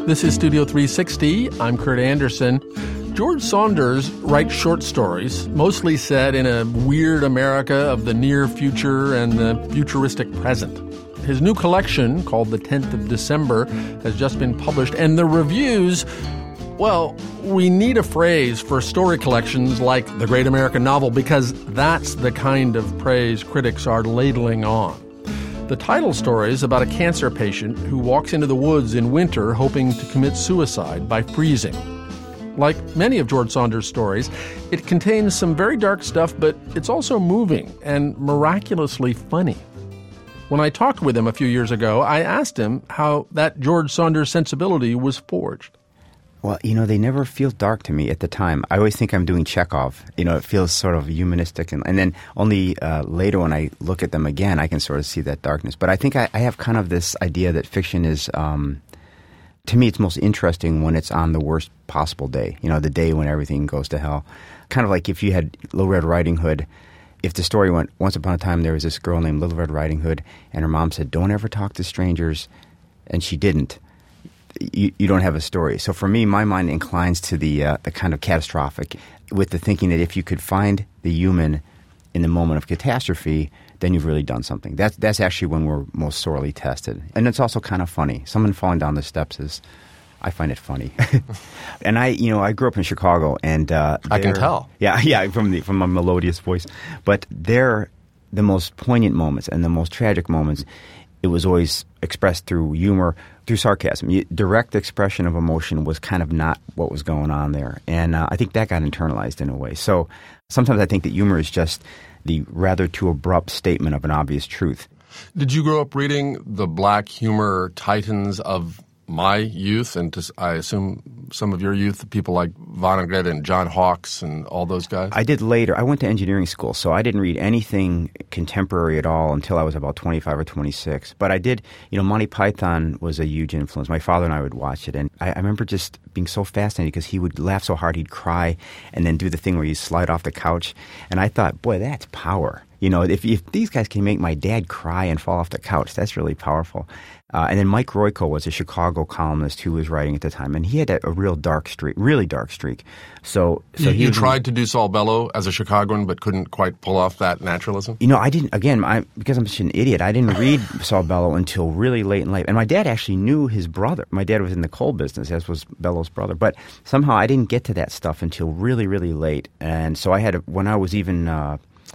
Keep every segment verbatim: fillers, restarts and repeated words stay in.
This is Studio three sixty. I'm Kurt Anderson. George Saunders writes short stories, mostly set in a weird America of the near future and the futuristic present. His new collection, called The tenth of December, has just been published, and the reviews, well, we need a phrase for story collections like The Great American Novel because that's the kind of praise critics are ladling on. The title story is about a cancer patient who walks into the woods in winter hoping to commit suicide by freezing. Like many of George Saunders' stories, it contains some very dark stuff, but it's also moving and miraculously funny. When I talked with him a few years ago, I asked him how that George Saunders sensibility was forged. Well, you know, they never feel dark to me at the time. I always think I'm doing Chekhov. You know, it feels sort of humanistic. And, and then only uh, later when I look at them again, I can sort of see that darkness. But I think I, I have kind of this idea that fiction is, um, to me, it's most interesting when it's on the worst possible day. You know, the day when everything goes to hell. Kind of like if you had Little Red Riding Hood. If the story went, once upon a time there was this girl named Little Red Riding Hood, and her mom said, don't ever talk to strangers, and she didn't. You, you don't have a story. So for me, my mind inclines to the uh, the kind of catastrophic, with the thinking that if you could find the human in the moment of catastrophe, then you've really done something. That's that's actually when we're most sorely tested. And it's also kind of funny. Someone falling down the steps is, I find it funny. And I, you know, I grew up in Chicago, and uh, I can tell. Yeah, yeah, from the from my melodious voice. But they're the most poignant moments and the most tragic moments. It was always expressed through humor, through sarcasm. You, direct expression of emotion was kind of not what was going on there. And uh, I think that got internalized in a way. So sometimes I think that humor is just the rather too abrupt statement of an obvious truth. Did you grow up reading the black humor titans of my youth, and to, I assume some of your youth, people like Vonnegut and John Hawkes and all those guys? I did later. I went to engineering school, so I didn't read anything contemporary at all until I was about twenty-five or twenty-six. But I did, you know, Monty Python was a huge influence. My father and I would watch it, and I, I remember just being so fascinated because he would laugh so hard he'd cry and then do the thing where you slide off the couch. And I thought, boy, that's power. You know, if, if these guys can make my dad cry and fall off the couch, that's really powerful. Uh, and then Mike Royko was a Chicago columnist who was writing at the time, and he had a, a real dark streak, really dark streak. So, so you, he you was tried in, to do Saul Bellow as a Chicagoan, but couldn't quite pull off that naturalism? You know, I didn't. Again, I, because I'm such an idiot, I didn't read Saul Bellow until really late in life. And my dad actually knew his brother. My dad was in the coal business, as was Bellow's brother. But somehow I didn't get to that stuff until really, really late. And so I had, when I was even Uh,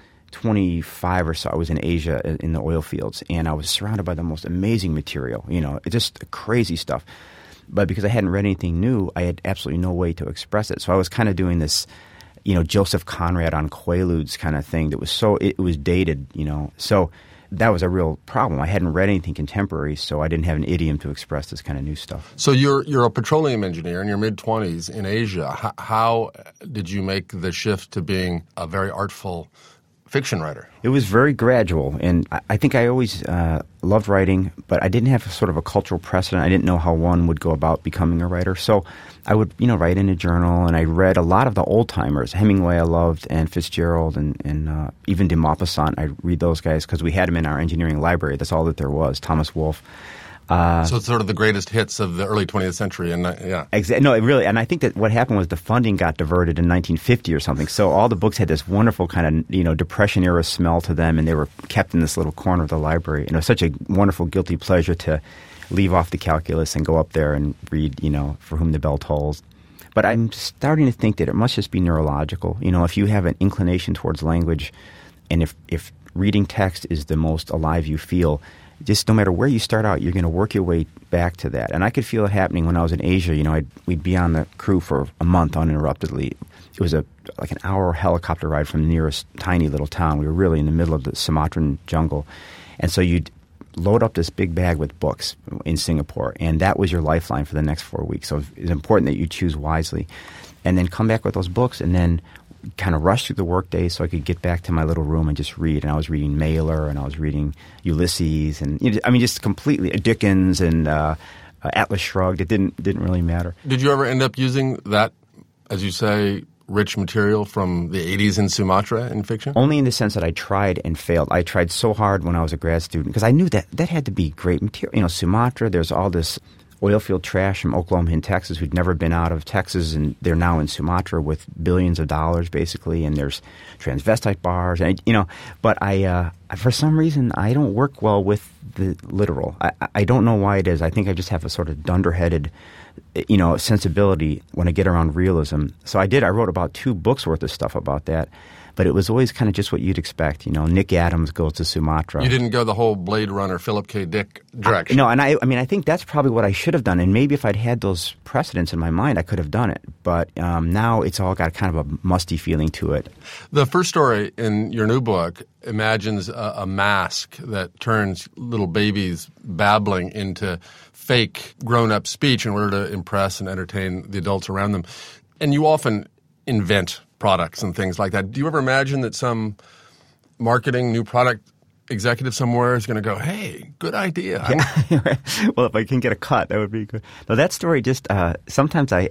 twenty-five or so, I was in Asia in the oil fields, and I was surrounded by the most amazing material, you know, just crazy stuff. But because I hadn't read anything new, I had absolutely no way to express it. So I was kind of doing this, you know, Joseph Conrad on Quaaludes kind of thing that was so, it, it was dated, you know. So that was a real problem. I hadn't read anything contemporary, so I didn't have an idiom to express this kind of new stuff. So you're you're a petroleum engineer in your mid-twenties in Asia. H- how did you make the shift to being a very artful fiction writer? It was very gradual, and I, I think I always uh, loved writing, but I didn't have a sort of a cultural precedent. I didn't know how one would go about becoming a writer. So I would, you know, write in a journal, and I read a lot of the old-timers. Hemingway I loved, and Fitzgerald, and, and uh, even de Maupassant. I'd read those guys because we had them in our engineering library. That's all that there was. Thomas Wolfe. Uh, so it's sort of the greatest hits of the early twentieth century, and uh, yeah, exa- no, it really, and I think that what happened was the funding got diverted in nineteen fifty or something. So all the books had this wonderful kind of, you know, Depression era smell to them, and they were kept in this little corner of the library. And it was such a wonderful guilty pleasure to leave off the calculus and go up there and read, you know, For Whom the Bell Tolls. But I'm starting to think that it must just be neurological. You know, if you have an inclination towards language, and if if reading text is the most alive you feel, just no matter where you start out, you're going to work your way back to that. And I could feel it happening when I was in Asia. You know, I'd, we'd be on the crew for a month uninterruptedly. It was a like an hour helicopter ride from the nearest tiny little town. We were really in the middle of the Sumatran jungle. And so you'd load up this big bag with books in Singapore, and that was your lifeline for the next four weeks. So it's important that you choose wisely. And then come back with those books, and then kind of rush through the workday so I could get back to my little room and just read. And I was reading Mailer, and I was reading Ulysses, and you know, I mean, just completely Dickens and uh, uh, Atlas Shrugged. It didn't didn't really matter. Did you ever end up using that, as you say, rich material from the eighties in Sumatra in fiction? Only in the sense that I tried and failed. I tried so hard when I was a grad student because I knew that that had to be great material. You know, Sumatra, there's all this oil field trash from Oklahoma and Texas who'd never been out of Texas, and they're now in Sumatra with billions of dollars, basically, and there's transvestite bars, and you know. But I, uh, for some reason, I don't work well with the literal. I, I don't know why it is. I think I just have a sort of dunderheaded, you know, sensibility when I get around realism. So I did. I wrote about two books worth of stuff about that. But it was always kind of just what you'd expect. You know, Nick Adams goes to Sumatra. You didn't go the whole Blade Runner, Philip K. Dick direction. I, no, and I, I mean, I think that's probably what I should have done. And maybe if I'd had those precedents in my mind, I could have done it. But um, now it's all got kind of a musty feeling to it. The first story in your new book imagines a, a mask that turns little babies babbling into fake grown-up speech in order to impress and entertain the adults around them. And you often invent products and things like that. Do you ever imagine that some marketing new product executive somewhere is going to go, hey, good idea? Yeah. Well, if I can get a cut, that would be good. No, that story just uh, – sometimes I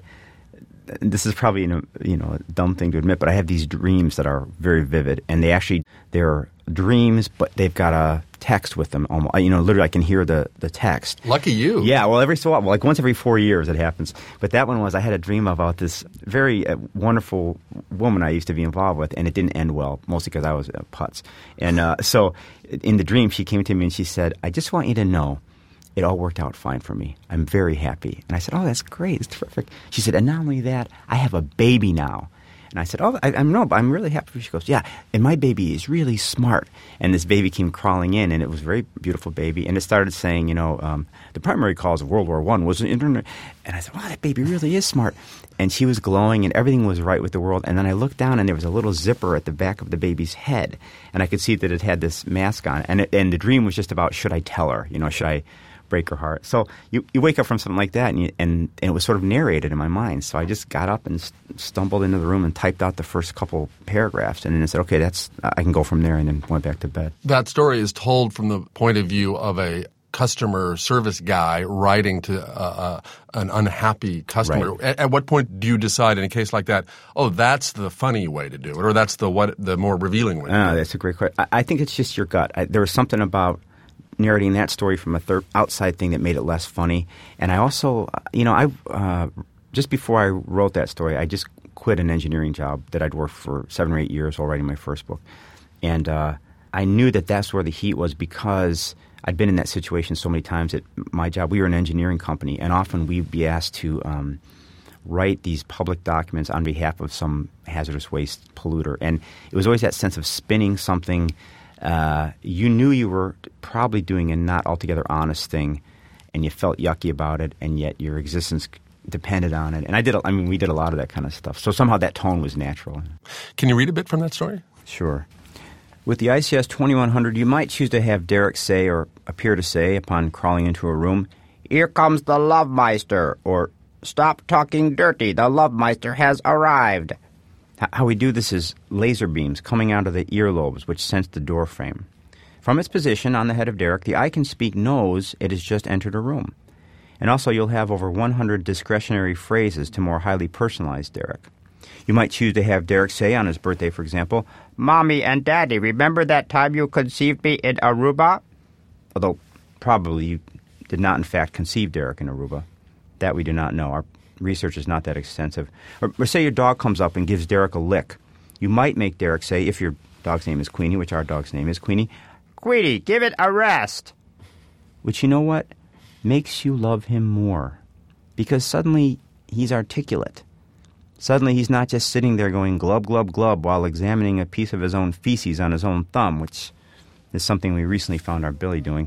– this is probably, you know, you know, a dumb thing to admit, but I have these dreams that are very vivid, and they actually – they're dreams, but they've got a text with them. Almost, you know, literally I can hear the, the text. Lucky you. Yeah, well, every so often, like once every four years it happens. But that one was I had a dream about this very uh, wonderful woman I used to be involved with, and it didn't end well, mostly because I was uh, putz. And uh, so in the dream, she came to me and she said, I just want you to know it all worked out fine for me. I'm very happy. And I said, oh, that's great. It's terrific. She said, and not only that, I have a baby now. And I said, oh, I, I'm no, I'm really happy. She goes, yeah, and my baby is really smart. And this baby came crawling in, and it was a very beautiful baby. And it started saying, you know, um, the primary cause of World War One was the internet. And I said, wow, that baby really is smart. And she was glowing, and everything was right with the world. And then I looked down, and there was a little zipper at the back of the baby's head. And I could see that it had this mask on. And, it, and the dream was just about, should I tell her? You know, should I break her heart? So you, you wake up from something like that, and, you, and and it was sort of narrated in my mind. So I just got up and st- stumbled into the room and typed out the first couple paragraphs, and then I said, okay, that's I can go from there, and then went back to bed. That story is told from the point of view of a customer service guy writing to uh, uh, an unhappy customer. Right. At, at what point do you decide in a case like that, oh, that's the funny way to do it, or that's the what the more revealing way to uh, do it? That's a great question. I, I think it's just your gut. I, there was something about narrating that story from a third outside thing that made it less funny. And I also, you know, I uh, just before I wrote that story, I just quit an engineering job that I'd worked for seven or eight years while writing my first book. And uh, I knew that that's where the heat was because I'd been in that situation so many times at my job. We were an engineering company, and often we'd be asked to um, write these public documents on behalf of some hazardous waste polluter. And it was always that sense of spinning something. Uh, you knew you were probably doing a not altogether honest thing, and you felt yucky about it, and yet your existence depended on it. And I did. I mean, we did a lot of that kind of stuff. So somehow that tone was natural. Can you read a bit from that story? Sure. With the I C S twenty-one hundred, you might choose to have Derek say or appear to say upon crawling into a room, "Here comes the Lovemeister," or "Stop talking dirty, the Lovemeister has arrived." How we do this is laser beams coming out of the earlobes, which sense the door frame. From its position on the head of Derek, the I Can Speak knows it has just entered a room. And also you'll have over one hundred discretionary phrases to more highly personalize Derek. You might choose to have Derek say on his birthday, for example, "Mommy and Daddy, remember that time you conceived me in Aruba?" Although probably you did not in fact conceive Derek in Aruba. That we do not know. Our research is not that extensive. Or, or say your dog comes up and gives Derek a lick. You might make Derek say, if your dog's name is Queenie, which our dog's name is Queenie, "Queenie, give it a rest." Which, you know what, makes you love him more. Because suddenly he's articulate. Suddenly he's not just sitting there going glub, glub, glub while examining a piece of his own feces on his own thumb, which is something we recently found our Billy doing.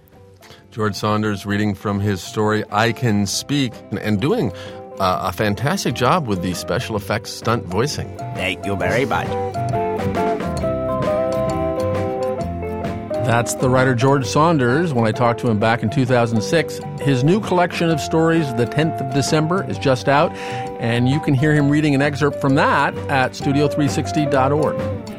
George Saunders reading from his story, I Can Speak, and doing uh, a fantastic job with the special effects stunt voicing. Thank you very much. That's the writer George Saunders. When I talked to him back in two thousand six, his new collection of stories, The tenth of December, is just out, and you can hear him reading an excerpt from that at studio three sixty dot org.